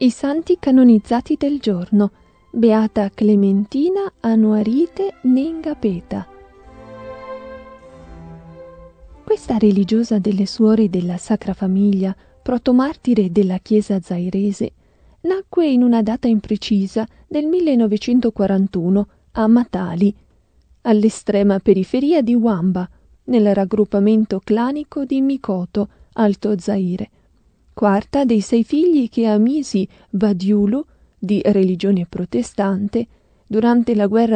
I santi canonizzati del giorno. Beata Clementina Anuarite Nengapeta. Questa religiosa delle suore della Sacra Famiglia, protomartire della Chiesa zairese, nacque in una data imprecisa del 1941 a Matali, all'estrema periferia di Wamba, nel raggruppamento clanico di Mikoto, Alto Zaire, quarta dei 6 figli che Amisi Badiulu, di religione protestante, durante la guerra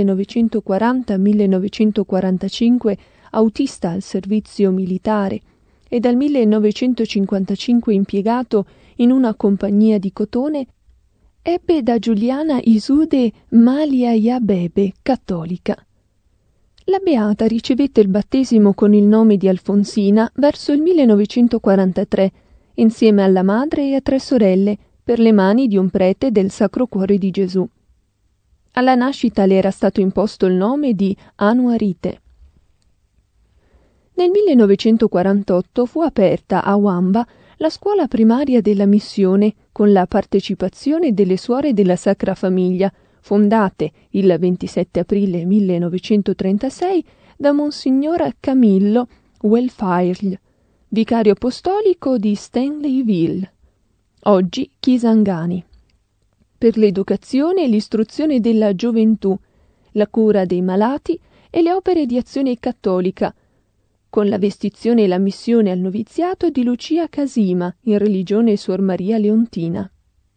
1940-1945 autista al servizio militare e dal 1955 impiegato in una compagnia di cotone, ebbe da Giuliana Isude Malia Yabebe, cattolica. La Beata ricevette il battesimo con il nome di Alfonsina verso il 1943, insieme alla madre e a 3 sorelle, per le mani di un prete del Sacro Cuore di Gesù. Alla nascita le era stato imposto il nome di Anuarite. Nel 1948 fu aperta a Wamba la scuola primaria della missione con la partecipazione delle suore della Sacra Famiglia, fondate il 27 aprile 1936 da Monsignor Camillo Welfare, vicario apostolico di Stanleyville, oggi Kisangani, per l'educazione e l'istruzione della gioventù, la cura dei malati e le opere di azione cattolica, con la vestizione e la missione al noviziato di Lucia Casima, in religione Suor Maria Leontina.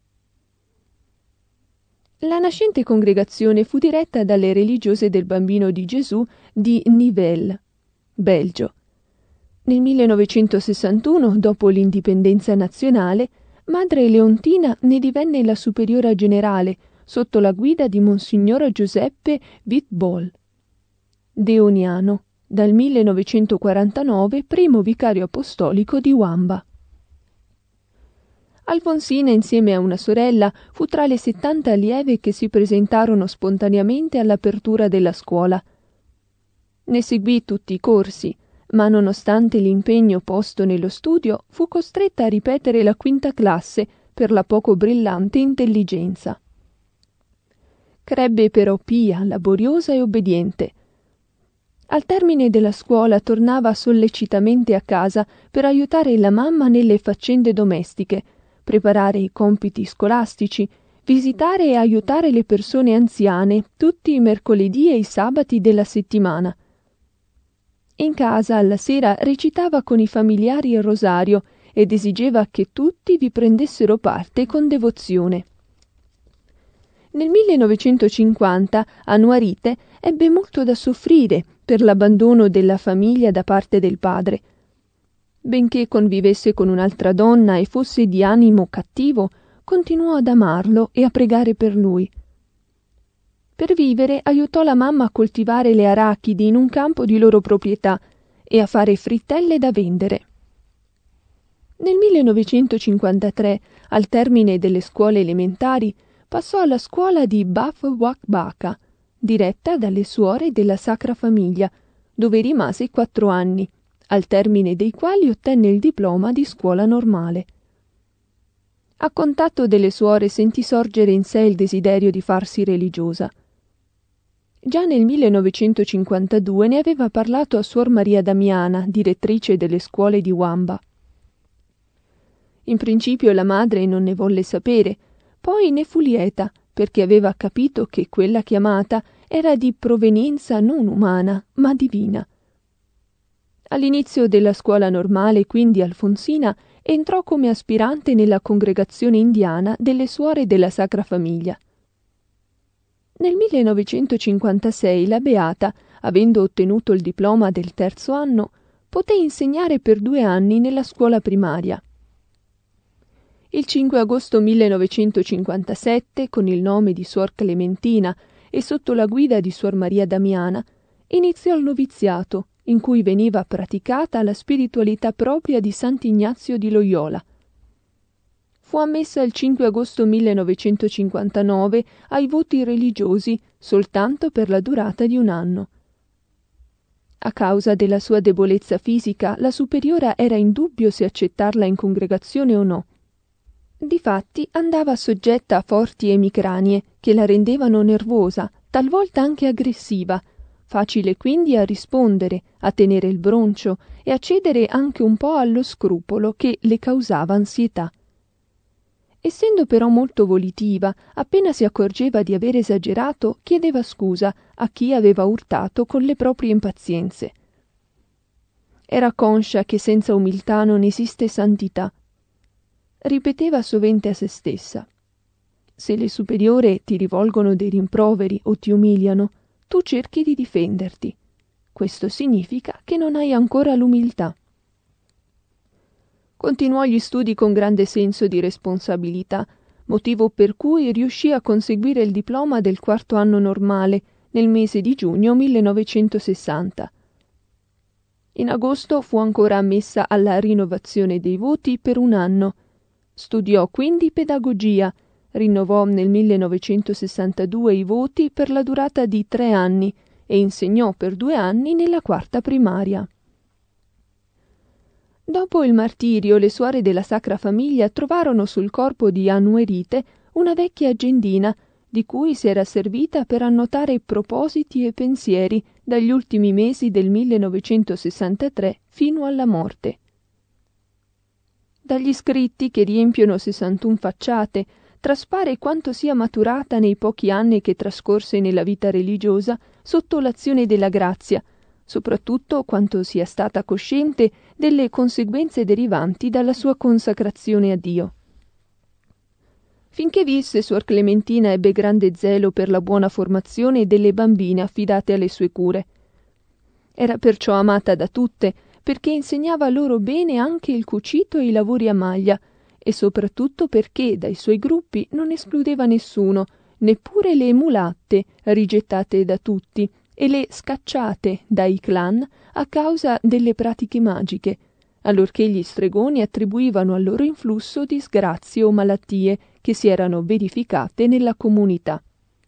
La nascente congregazione fu diretta dalle religiose del Bambino di Gesù di Nivelles, Belgio. Nel 1961, dopo l'indipendenza nazionale, Madre Leontina ne divenne la superiora generale sotto la guida di Monsignor Giuseppe Wittbol, deoniano, dal 1949 primo vicario apostolico di Wamba. Alfonsina, insieme a una sorella, fu tra le 70 allieve che si presentarono spontaneamente all'apertura della scuola. Ne seguì tutti i corsi, ma nonostante l'impegno posto nello studio, fu costretta a ripetere la 5ª classe per la poco brillante intelligenza. Crebbe però pia, laboriosa e obbediente. Al termine della scuola tornava sollecitamente a casa per aiutare la mamma nelle faccende domestiche, preparare i compiti scolastici, visitare e aiutare le persone anziane tutti i mercoledì e i sabati della settimana. In casa alla sera recitava con i familiari il rosario ed esigeva che tutti vi prendessero parte con devozione. Nel 1950 Anuarite ebbe molto da soffrire per l'abbandono della famiglia da parte del padre. Benché convivesse con un'altra donna e fosse di animo cattivo, continuò ad amarlo e a pregare per lui. Per vivere aiutò la mamma a coltivare le arachidi in un campo di loro proprietà e a fare frittelle da vendere. Nel 1953, al termine delle scuole elementari, passò alla scuola di Baf Wakbaka, diretta dalle suore della Sacra Famiglia, dove rimase 4 anni, al termine dei quali ottenne il diploma di scuola normale. A contatto delle suore sentì sorgere in sé il desiderio di farsi religiosa. Già nel 1952 ne aveva parlato a Suor Maria Damiana, direttrice delle scuole di Wamba. In principio la madre non ne volle sapere, poi ne fu lieta, perché aveva capito che quella chiamata era di provenienza non umana, ma divina. All'inizio della scuola normale, quindi, Alfonsina entrò come aspirante nella congregazione indiana delle suore della Sacra Famiglia. Nel 1956 la Beata, avendo ottenuto il diploma del 3° anno, poté insegnare per 2 anni nella scuola primaria. Il 5 agosto 1957, con il nome di Suor Clementina e sotto la guida di Suor Maria Damiana, iniziò il noviziato, in cui veniva praticata la spiritualità propria di Sant'Ignazio di Loyola. Fu ammessa il 5 agosto 1959 ai voti religiosi soltanto per la durata di 1 anno. A causa della sua debolezza fisica, la superiora era in dubbio se accettarla in congregazione o no. Difatti andava soggetta a forti emicranie che la rendevano nervosa, talvolta anche aggressiva, facile quindi a rispondere, a tenere il broncio e a cedere anche un po' allo scrupolo che le causava ansietà. Essendo però molto volitiva, appena si accorgeva di aver esagerato, chiedeva scusa a chi aveva urtato con le proprie impazienze. Era conscia che senza umiltà non esiste santità. Ripeteva sovente a se stessa: se le superiore ti rivolgono dei rimproveri o ti umiliano, tu cerchi di difenderti. Questo significa che non hai ancora l'umiltà. Continuò gli studi con grande senso di responsabilità, motivo per cui riuscì a conseguire il diploma del quarto anno normale nel mese di giugno 1960. In agosto fu ancora ammessa alla rinnovazione dei voti per un anno. Studiò quindi pedagogia, rinnovò nel 1962 i voti per la durata di 3 anni e insegnò per 2 anni nella quarta primaria. Dopo il martirio, le suore della Sacra Famiglia trovarono sul corpo di Annuerite una vecchia agendina di cui si era servita per annotare propositi e pensieri dagli ultimi mesi del 1963 fino alla morte. Dagli scritti, che riempiono 61 facciate, traspare quanto sia maturata nei pochi anni che trascorse nella vita religiosa sotto l'azione della grazia, soprattutto quanto sia stata cosciente delle conseguenze derivanti dalla sua consacrazione a Dio. Finché visse, Suor Clementina ebbe grande zelo per la buona formazione delle bambine affidate alle sue cure. Era perciò amata da tutte, perché insegnava loro bene anche il cucito e i lavori a maglia, e soprattutto perché dai suoi gruppi non escludeva nessuno, neppure le mulatte, rigettate da tutti, e le scacciate dai clan a causa delle pratiche magiche, allorché gli stregoni attribuivano al loro influsso disgrazie o malattie che si erano verificate nella comunità.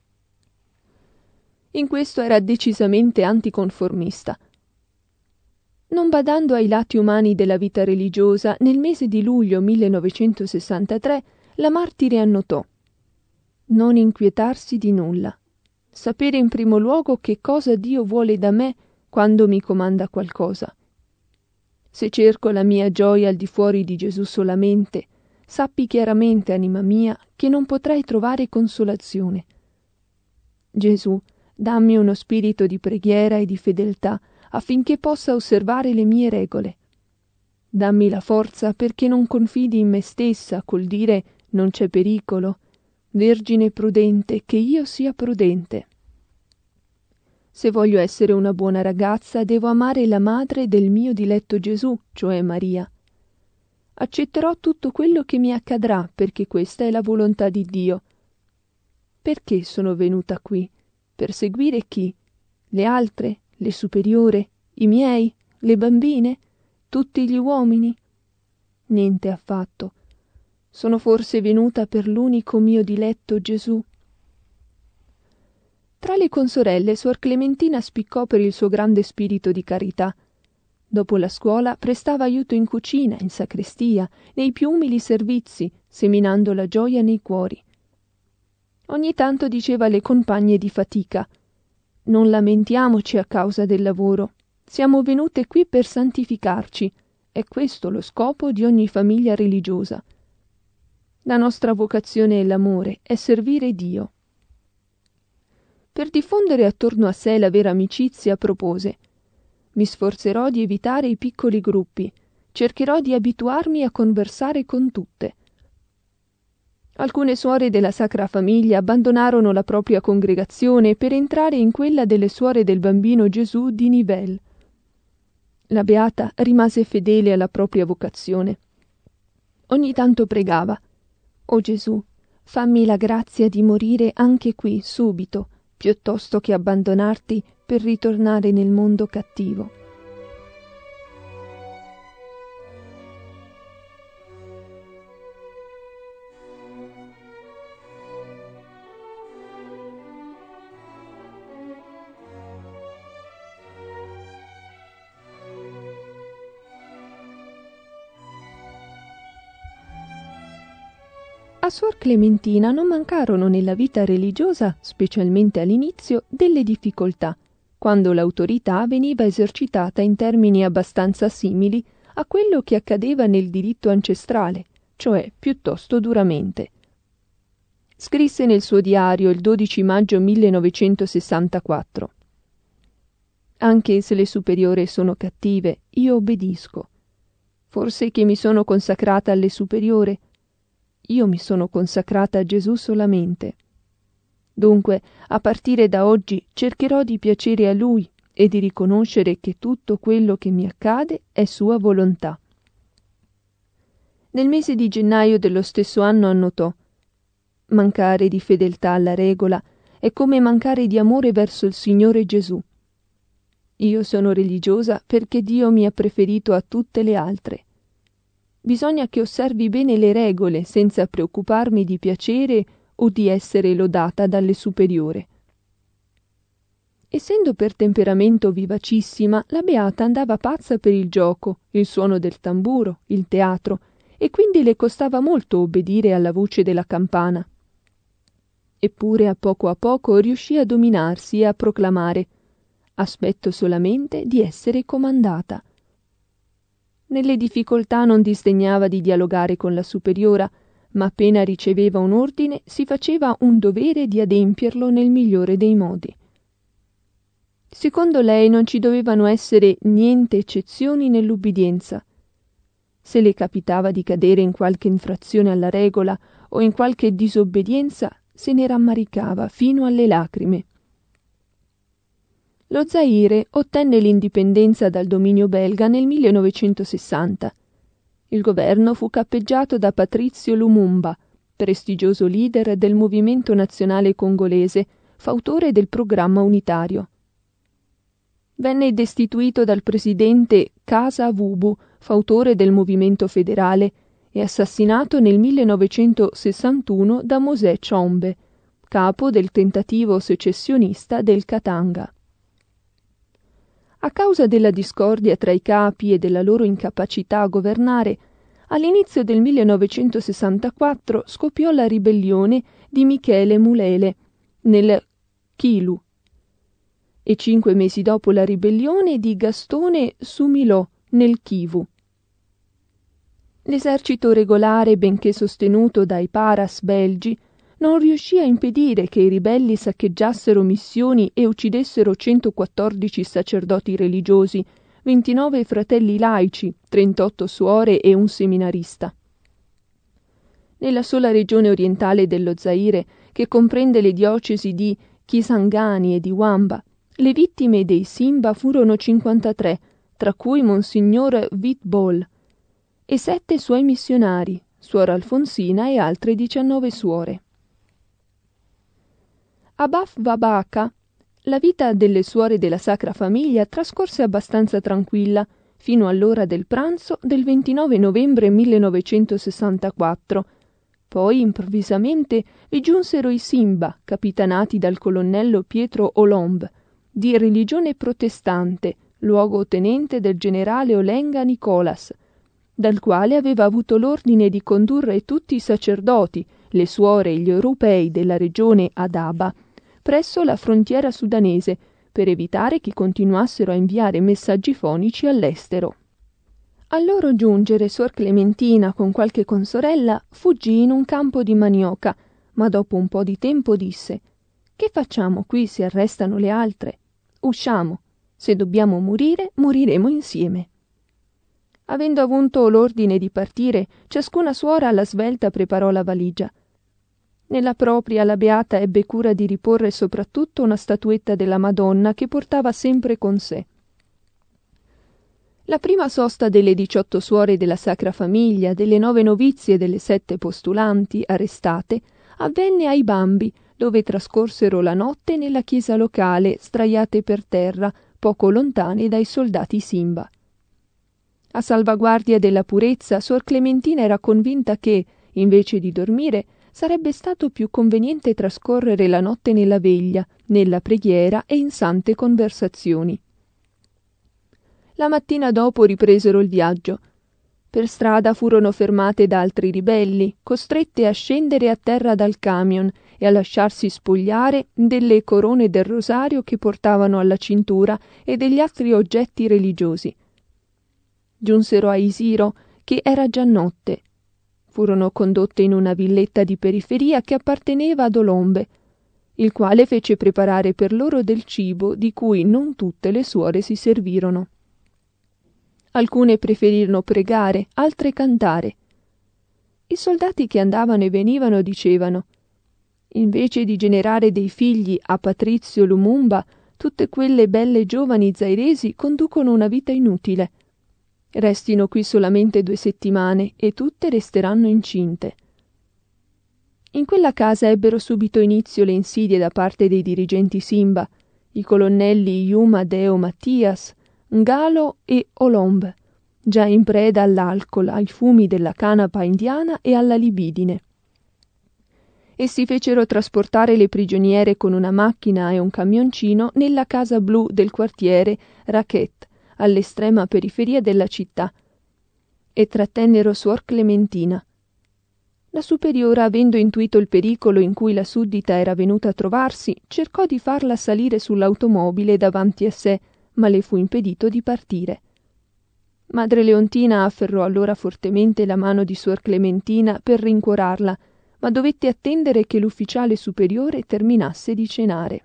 In questo era decisamente anticonformista. Non badando ai lati umani della vita religiosa, nel mese di luglio 1963 la martire annotò: non inquietarsi di nulla. Sapere in primo luogo che cosa Dio vuole da me quando mi comanda qualcosa. Se cerco la mia gioia al di fuori di Gesù solamente, sappi chiaramente, anima mia, che non potrai trovare consolazione. Gesù, dammi uno spirito di preghiera e di fedeltà affinché possa osservare le mie regole. Dammi la forza perché non confidi in me stessa col dire non c'è pericolo. Vergine prudente, che io sia prudente. Se voglio essere una buona ragazza, devo amare la madre del mio diletto Gesù, cioè Maria. Accetterò tutto quello che mi accadrà, perché questa è la volontà di Dio. Perché sono venuta qui? Per seguire chi? Le altre? Le superiore? I miei? Le bambine? Tutti gli uomini? Niente affatto. Sono forse venuta per l'unico mio diletto Gesù. Tra le consorelle, Suor Clementina spiccò per il suo grande spirito di carità. Dopo la scuola prestava aiuto in cucina, in sacrestia, nei più umili servizi, seminando la gioia nei cuori. Ogni tanto diceva alle compagne di fatica: non lamentiamoci a causa del lavoro. Siamo venute qui per santificarci. È questo lo scopo di ogni famiglia religiosa. La nostra vocazione è l'amore, è servire Dio. Per diffondere attorno a sé la vera amicizia propose: mi sforzerò di evitare i piccoli gruppi, cercherò di abituarmi a conversare con tutte. Alcune suore della Sacra Famiglia abbandonarono la propria congregazione per entrare in quella delle suore del Bambino Gesù di Nivelles. La beata rimase fedele alla propria vocazione. Ogni tanto pregava: «O Gesù, fammi la grazia di morire anche qui, subito, piuttosto che abbandonarti per ritornare nel mondo cattivo». A Suor Clementina non mancarono nella vita religiosa, specialmente all'inizio, delle difficoltà, quando l'autorità veniva esercitata in termini abbastanza simili a quello che accadeva nel diritto ancestrale, cioè piuttosto duramente. Scrisse nel suo diario il 12 maggio 1964: «Anche se le superiore sono cattive, io obbedisco. Forse che mi sono consacrata alle superiore? Io mi sono consacrata a Gesù solamente. Dunque, a partire da oggi cercherò di piacere a Lui e di riconoscere che tutto quello che mi accade è sua volontà». Nel mese di gennaio dello stesso anno annotò: «Mancare di fedeltà alla regola è come mancare di amore verso il Signore Gesù. Io sono religiosa perché Dio mi ha preferito a tutte le altre. Bisogna che osservi bene le regole senza preoccuparmi di piacere o di essere lodata dalle superiore». Essendo per temperamento vivacissima, la beata andava pazza per il gioco, il suono del tamburo, il teatro, e quindi le costava molto obbedire alla voce della campana. Eppure a poco riuscì a dominarsi e a proclamare: «Aspetto solamente di essere comandata». Nelle difficoltà non disdegnava di dialogare con la superiora, ma appena riceveva un ordine si faceva un dovere di adempierlo nel migliore dei modi. Secondo lei non ci dovevano essere niente eccezioni nell'ubbidienza. Se le capitava di cadere in qualche infrazione alla regola o in qualche disobbedienza, se ne rammaricava fino alle lacrime. Lo Zaire ottenne l'indipendenza dal dominio belga nel 1960. Il governo fu cappeggiato da Patrice Lumumba, prestigioso leader del movimento nazionale congolese, fautore del programma unitario. Venne destituito dal presidente Kasa Vubu, fautore del movimento federale, e assassinato nel 1961 da Mosè Tshombe, capo del tentativo secessionista del Katanga. A causa della discordia tra i capi e della loro incapacità a governare, all'inizio del 1964 scoppiò la ribellione di Michele Mulele nel Kivu e 5 mesi dopo la ribellione di Gastone Sumilò nel Kivu. L'esercito regolare, benché sostenuto dai paras belgi, non riuscì a impedire che i ribelli saccheggiassero missioni e uccidessero 114 sacerdoti religiosi, 29 fratelli laici, 38 suore e un seminarista. Nella sola regione orientale dello Zaire, che comprende le diocesi di Kisangani e di Wamba, le vittime dei Simba furono 53, tra cui Monsignor Witbol, e 7 suoi missionari, suor Alfonsina e altre 19 suore. A Baf Wabaka la vita delle suore della Sacra Famiglia trascorse abbastanza tranquilla fino all'ora del pranzo del 29 novembre 1964. Poi improvvisamente vi giunsero i Simba, capitanati dal colonnello Pietro Olombe, di religione protestante, luogotenente del generale Olenga Nicolas, dal quale aveva avuto l'ordine di condurre tutti i sacerdoti, le suore e gli europei della regione Adaba presso la frontiera sudanese, per evitare che continuassero a inviare messaggi fonici all'estero. Al loro giungere Suor Clementina con qualche consorella fuggì in un campo di manioca, ma dopo un po' di tempo disse: «Che facciamo qui se arrestano le altre? Usciamo. Se dobbiamo morire, moriremo insieme». Avendo avuto l'ordine di partire, ciascuna suora alla svelta preparò la valigia. Nella propria la beata ebbe cura di riporre soprattutto una statuetta della Madonna che portava sempre con sé. La prima sosta delle 18 suore della Sacra Famiglia, delle 9 novizie e delle 7 postulanti arrestate avvenne ai Bambi, dove trascorsero la notte nella chiesa locale, straiate per terra, poco lontane dai soldati Simba. A salvaguardia della purezza, Suor Clementina era convinta che, invece di dormire, sarebbe stato più conveniente trascorrere la notte nella veglia, nella preghiera e in sante conversazioni. La mattina dopo ripresero il viaggio. Per strada furono fermate da altri ribelli, costrette a scendere a terra dal camion e a lasciarsi spogliare delle corone del rosario che portavano alla cintura e degli altri oggetti religiosi. Giunsero a Isiro, che era già notte. Furono condotte in una villetta di periferia che apparteneva ad Olombe, il quale fece preparare per loro del cibo di cui non tutte le suore si servirono. Alcune preferirono pregare, altre cantare. I soldati che andavano e venivano dicevano: invece di generare dei figli a Patrizio Lumumba, tutte quelle belle giovani zairesi conducono una vita inutile. Restino qui solamente 2 settimane e tutte resteranno incinte. In quella casa ebbero subito inizio le insidie da parte dei dirigenti Simba, i colonnelli Yuma Deo Mattias, Ngalo e Olombe, già in preda all'alcol, ai fumi della canapa indiana e alla libidine. Essi fecero trasportare le prigioniere con una macchina e un camioncino nella casa blu del quartiere Raquette, all'estrema periferia della città, e trattennero suor Clementina. La superiora, avendo intuito il pericolo in cui la suddita era venuta a trovarsi, cercò di farla salire sull'automobile davanti a sé, ma le fu impedito di partire. Madre Leontina afferrò allora fortemente la mano di suor Clementina per rincuorarla, ma dovette attendere che l'ufficiale superiore terminasse di cenare.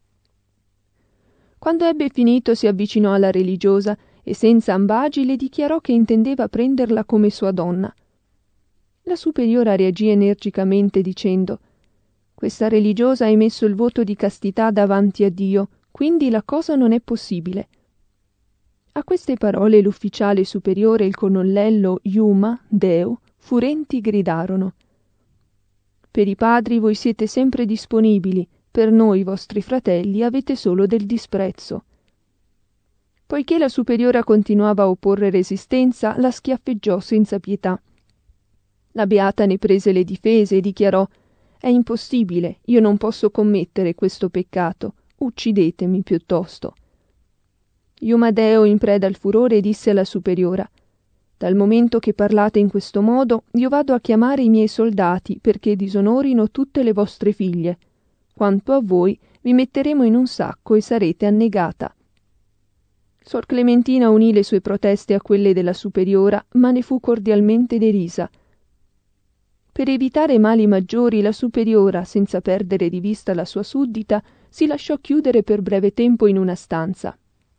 Quando ebbe finito si avvicinò alla religiosa e senza ambagi le dichiarò che intendeva prenderla come sua donna. La superiora reagì energicamente dicendo: «Questa religiosa ha emesso il voto di castità davanti a Dio, quindi la cosa non è possibile». A queste parole l'ufficiale superiore e il colonnello Yuma Deo, furenti, gridarono: «Per i padri voi siete sempre disponibili, per noi vostri fratelli avete solo del disprezzo». Poiché la superiora continuava a opporre resistenza, la schiaffeggiò senza pietà. La beata ne prese le difese e dichiarò: «È impossibile, io non posso commettere questo peccato, uccidetemi piuttosto». Yumadeo, in preda al furore, disse alla superiora: «Dal momento che parlate in questo modo, io vado a chiamare i miei soldati perché disonorino tutte le vostre figlie. Quanto a voi, vi metteremo in un sacco e sarete annegata». Sor Clementina unì le sue proteste a quelle della superiora, ma ne fu cordialmente derisa. Per evitare mali maggiori, la superiora, senza perdere di vista la sua suddita, si lasciò chiudere per breve tempo in una stanza.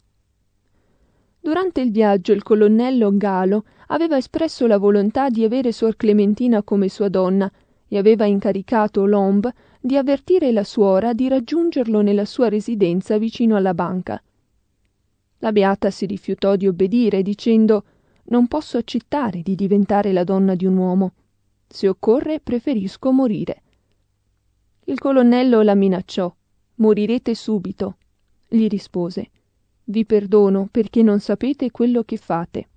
Durante il viaggio il colonnello Ngalo aveva espresso la volontà di avere suor Clementina come sua donna e aveva incaricato Olombe di avvertire la suora di raggiungerlo nella sua residenza vicino alla banca. La beata si rifiutò di obbedire, dicendo: «Non posso accettare di diventare la donna di un uomo. Se occorre, preferisco morire». Il colonnello la minacciò. «Morirete subito», gli rispose. «Vi perdono perché non sapete quello che fate».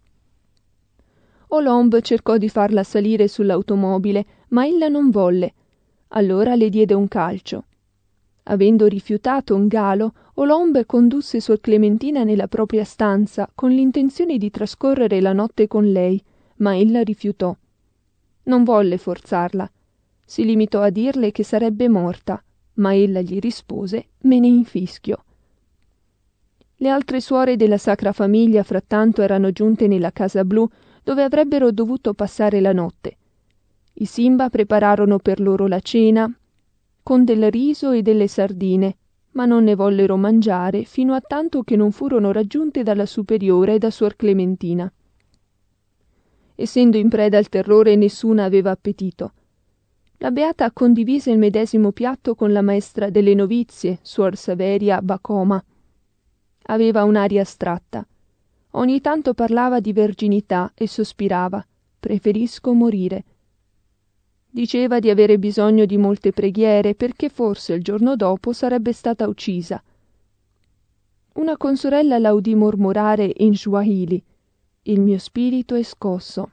Olombe cercò di farla salire sull'automobile, ma ella non volle. Allora le diede un calcio. Avendo rifiutato Ngalo, Olombe condusse sor Clementina nella propria stanza con l'intenzione di trascorrere la notte con lei, ma ella rifiutò. Non volle forzarla. Si limitò a dirle che sarebbe morta, ma ella gli rispose: «Me ne infischio». Le altre suore della Sacra Famiglia frattanto erano giunte nella casa blu, dove avrebbero dovuto passare la notte. I Simba prepararono per loro la cena con del riso e delle sardine, ma non ne vollero mangiare fino a tanto che non furono raggiunte dalla superiore e da suor Clementina. Essendo in preda al terrore, nessuna aveva appetito. La beata condivise il medesimo piatto con la maestra delle novizie, suor Saveria Bacoma. Aveva un'aria astratta. Ogni tanto parlava di verginità e sospirava: «Preferisco morire». Diceva di avere bisogno di molte preghiere perché forse il giorno dopo sarebbe stata uccisa. Una consorella la udì mormorare in Swahili: «Il mio spirito è scosso».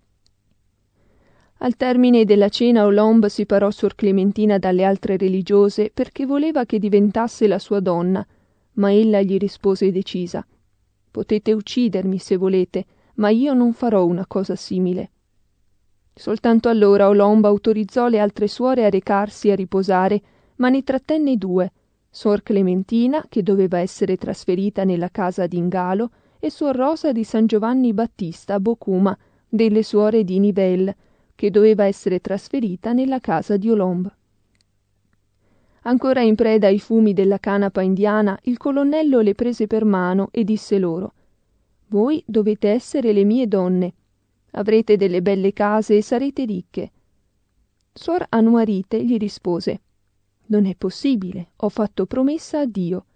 Al termine della cena Olombe separò suor Clementina dalle altre religiose perché voleva che diventasse la sua donna, ma ella gli rispose decisa: «Potete uccidermi se volete, ma io non farò una cosa simile». Soltanto allora Olomba autorizzò le altre suore a recarsi a riposare, ma ne trattenne due, Suor Clementina, che doveva essere trasferita nella casa d'Ingalo, e Suor Rosa di San Giovanni Battista a Bocuma, delle suore di Nivelles, che doveva essere trasferita nella casa di Olombe. Ancora in preda ai fumi della canapa indiana, il colonnello le prese per mano e disse loro: «Voi dovete essere le mie donne. Avrete delle belle case e sarete ricche». Suor Anuarite gli rispose: «Non è possibile, ho fatto promessa a Dio».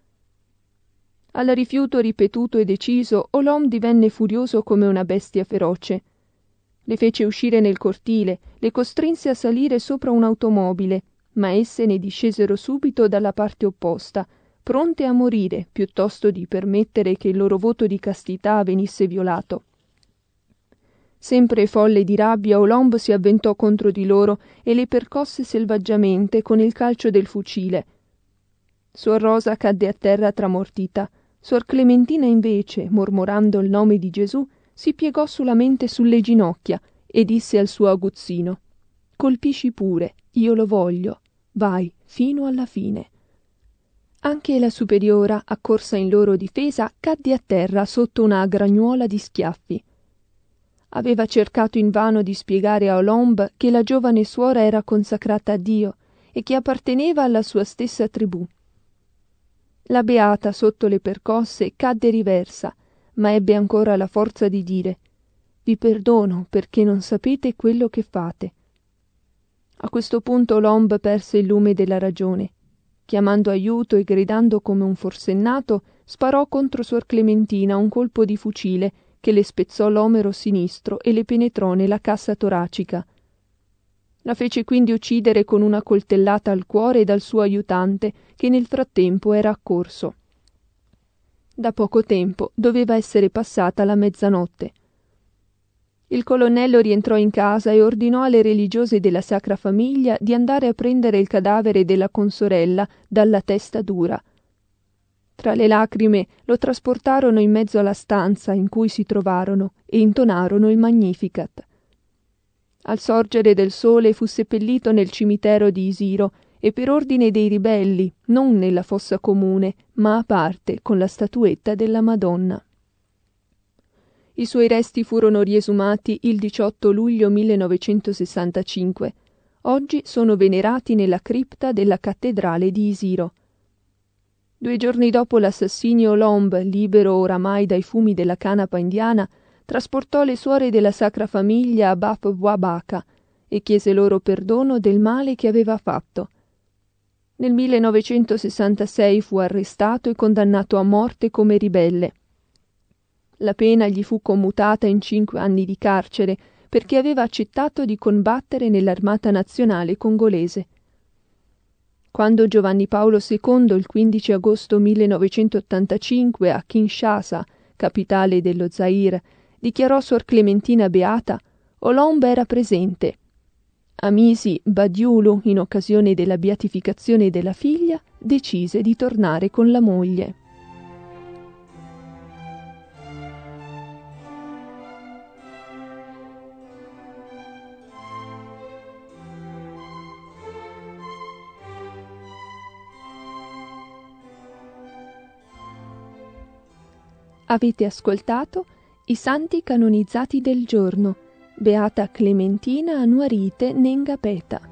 Al rifiuto ripetuto e deciso, Olom divenne furioso come una bestia feroce. Le fece uscire nel cortile, le costrinse a salire sopra un'automobile, ma esse ne discesero subito dalla parte opposta, pronte a morire piuttosto di permettere che il loro voto di castità venisse violato. Sempre folle di rabbia, Olombe si avventò contro di loro e le percosse selvaggiamente con il calcio del fucile. Suor Rosa cadde a terra tramortita. Suor Clementina invece, mormorando il nome di Gesù, si piegò solamente sulle ginocchia e disse al suo aguzzino: «Colpisci pure, io lo voglio, vai fino alla fine». Anche la superiora, accorsa in loro difesa, cadde a terra sotto una gragnuola di schiaffi. Aveva cercato invano di spiegare a Olombe che la giovane suora era consacrata a Dio e che apparteneva alla sua stessa tribù. La beata, sotto le percosse, cadde riversa, ma ebbe ancora la forza di dire: «Vi perdono perché non sapete quello che fate». A questo punto Olombe perse il lume della ragione. Chiamando aiuto e gridando come un forsennato, sparò contro Suor Clementina un colpo di fucile che le spezzò l'omero sinistro e le penetrò nella cassa toracica. La fece quindi uccidere con una coltellata al cuore dal suo aiutante, che nel frattempo era accorso. Da poco tempo doveva essere passata la mezzanotte. Il colonnello rientrò in casa e ordinò alle religiose della Sacra Famiglia di andare a prendere il cadavere della consorella dalla testa dura. Tra le lacrime lo trasportarono in mezzo alla stanza in cui si trovarono e intonarono il Magnificat. Al sorgere del sole fu seppellito nel cimitero di Isiro e per ordine dei ribelli, non nella fossa comune, ma a parte con la statuetta della Madonna. I suoi resti furono riesumati il 18 luglio 1965. Oggi sono venerati nella cripta della cattedrale di Isiro. 2 giorni dopo l'assassinio, Olombe, libero oramai dai fumi della canapa indiana, trasportò le suore della Sacra Famiglia a Baf Wabaka e chiese loro perdono del male che aveva fatto. Nel 1966 fu arrestato e condannato a morte come ribelle. La pena gli fu commutata in 5 anni di carcere perché aveva accettato di combattere nell'Armata Nazionale congolese. Quando Giovanni Paolo II, il 15 agosto 1985, a Kinshasa, capitale dello Zaire, dichiarò Suor Clementina beata, Olombe era presente. Amisi Badiulu, in occasione della beatificazione della figlia, decise di tornare con la moglie. Avete ascoltato I santi canonizzati del giorno, Beata Clementina Anuarite Nengapeta.